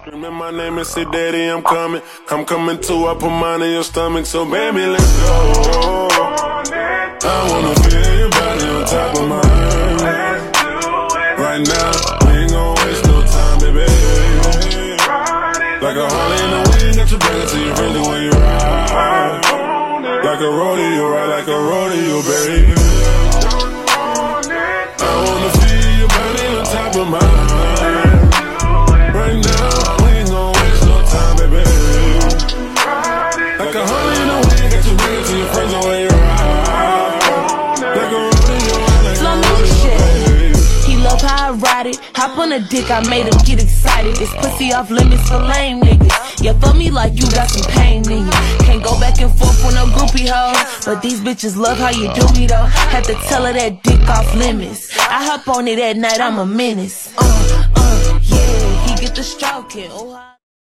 Screaming my name and say, Daddy, I'm coming. I'm coming too, I put mine in your stomach. So baby, let's go. I wanna feel your body on top of mine. Right now, we ain't gon' waste no time, baby. Like a Harley in the wind, got you bring till you really when you ride. Like a rodeo, ride like a rodeo, baby. I wanna feel your body on top of mine. Right now, we ain't gon' waste no time, baby. Like a Harley in the wind, got you bring till your friends know where you ride. Like a rodeo, ride like a rodeo, baby. He love how I ride it. Hop on a dick, I made him get excited. This pussy off limits for lame niggas. Yeah, fuck me like you got some pain in you. Can't go back and forth with no groupie hoes, but these bitches love how you do me though. Had to tell her that dick off limits. I hop on it at night, I'm a menace. Yeah, he get the stroking.